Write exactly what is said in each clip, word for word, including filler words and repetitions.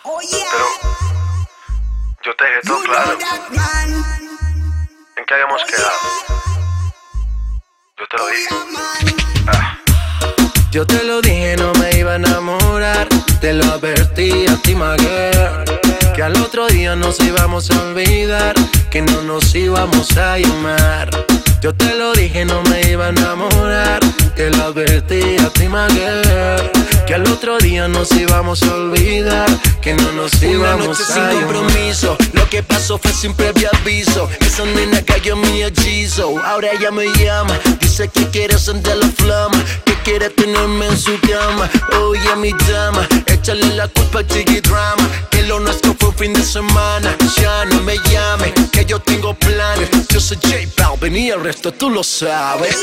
Pero yo te dejé todo claro. ¿En qué habíamos quedado? Yo te lo dije. Ah. Yo te lo dije, no me iba a enamorar. Te lo advertí a ti, my girl, que al otro día nos íbamos a olvidar, que no nos íbamos a llamar. Yo te lo dije, no me iba a enamorar. Te lo advertí a ti, my girl, que al otro día nos íbamos a olvidar, que no nos íbamos noche a sin llamar. compromiso, lo que pasó fue sin previo aviso. Esa nena cayó en mi hechizo. Ahora ella me llama, dice que quiere sentir la flama, que quiere tenerme en su cama. Oye, mi dama, échale la culpa al chiqui drama, que lo nuestro fue un fin de semana. Ya no me llame, que yo tengo planes. Yo soy J Balvin y el resto tú lo sabes.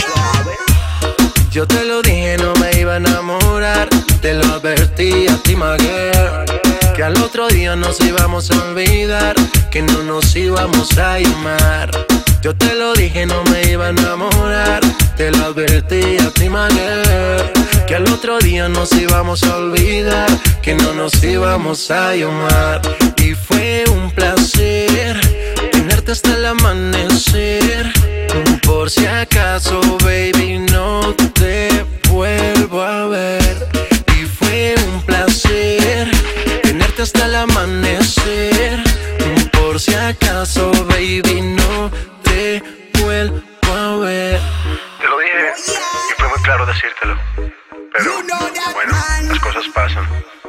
Yo te lo dije, no me iba a enamorar. Te lo advertí a ti, my girl, que al otro día nos íbamos a olvidar, que no nos íbamos a llamar. Yo te lo dije, no me iba a enamorar. Te lo advertí a ti, my girl, que al otro día nos íbamos a olvidar, que no nos íbamos a llamar. Y fue un placer tenerte hasta el amanecer. Por si acaso, baby, no te vuelvo a ver. Y fue un placer tenerte hasta el amanecer. Por si acaso, baby, no te vuelvo a ver. Te lo dije y fue muy claro decírtelo. Pero bueno, las cosas pasan.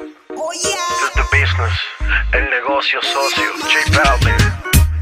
It's the business, el negocio socio, J Balvin.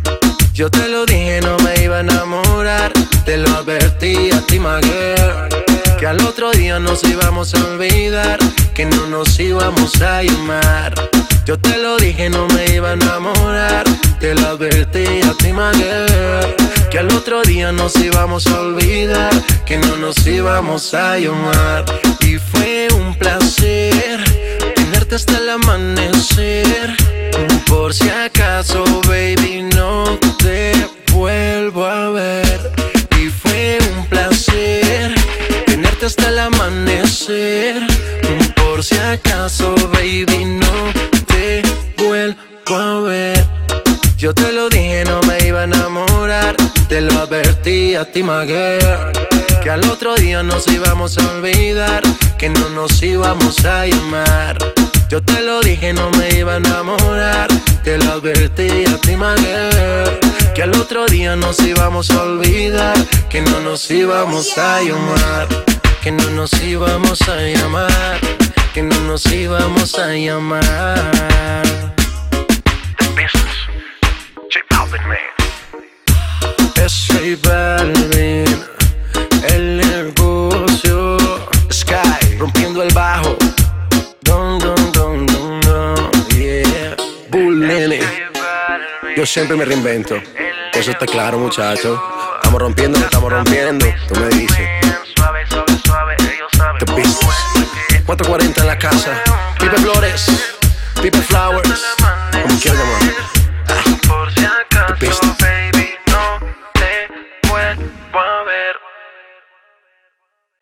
Yo te lo dije, no me iba a enamorar. Te lo advertí a ti, my girl, que al otro día nos íbamos a olvidar, que no nos íbamos a llamar. Yo te lo dije, no me iba a enamorar. Te lo advertí a ti, my girl, que al otro día nos íbamos a olvidar, que no nos íbamos a llamar. Y fue un placer tenerte hasta el amanecer. Por si acaso, baby, no te vuelvo a ver. Y fue un placer tenerte hasta el amanecer. Por si acaso, baby, no te vuelvo a ver. Yo te lo dije, no me iba a enamorar. Te lo advertí a ti, my girl, que al otro día nos íbamos a olvidar, que no nos íbamos a llamar. Yo te lo dije, no me iba a enamorar. Te lo advertí a ti, my girl, que al otro día nos íbamos a olvidar, que no nos íbamos a llamar, que no nos íbamos a llamar, que no nos íbamos a llamar. The business, J Balvin, man. Es J Balvin, el negocio. Sky, rompiendo el bajo. Dun, dun, dun, dun, dun, yeah. Bull Nene. Yo siempre me reinvento. Eso está claro, muchachos. Estamos rompiendo, estamos rompiendo. Tú me dices. The business. cuatrocientos cuarenta en la casa. Pipe Flores, Pipe Flowers, como quieras llamar.